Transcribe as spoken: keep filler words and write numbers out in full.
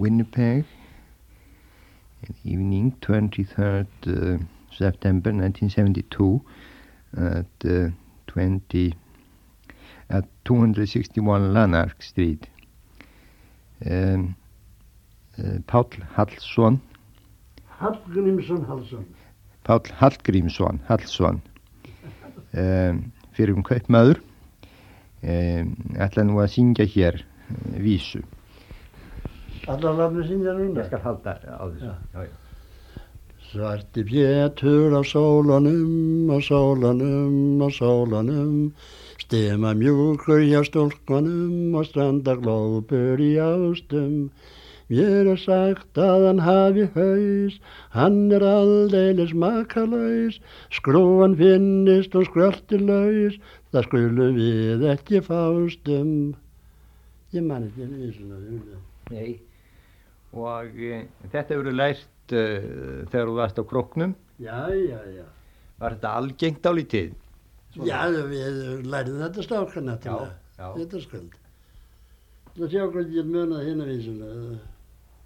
Winnipeg in the evening, twenty-third uh, September nineteen seventy-two, at uh, twenty at two sixty-one Lanark Street. Um, uh, Páll Hallsson. Hallgrímsson Hallsson. Páll Hallgrímsson Hallsson. um, fyrir um kaupmaður. Um, ætla nú að syngja hér uh, vísu. Allar lafni syngja núna? Ég skal halda á þessu. Já. Já, já. Svarti pétur á sólanum, á sólanum, á sólanum, stema mjúkur hjá stúlkunum og strandar glópur í ástum. Mér er sagt að hann hafi haus, hann er aldeilis makalaus, skrúan finnist og skröltilaus, það skulum við ekki fástum. Ég man ekki vísuna. Nei, og e, þetta hefur lært Uh, þegar þú varst á Króknum. Já, já, já. Var þetta algengt álítið? Já, við lærðum þetta strákana til já, já. Þetta skuld. Það sjá hvað ég munið hinn að vísuna.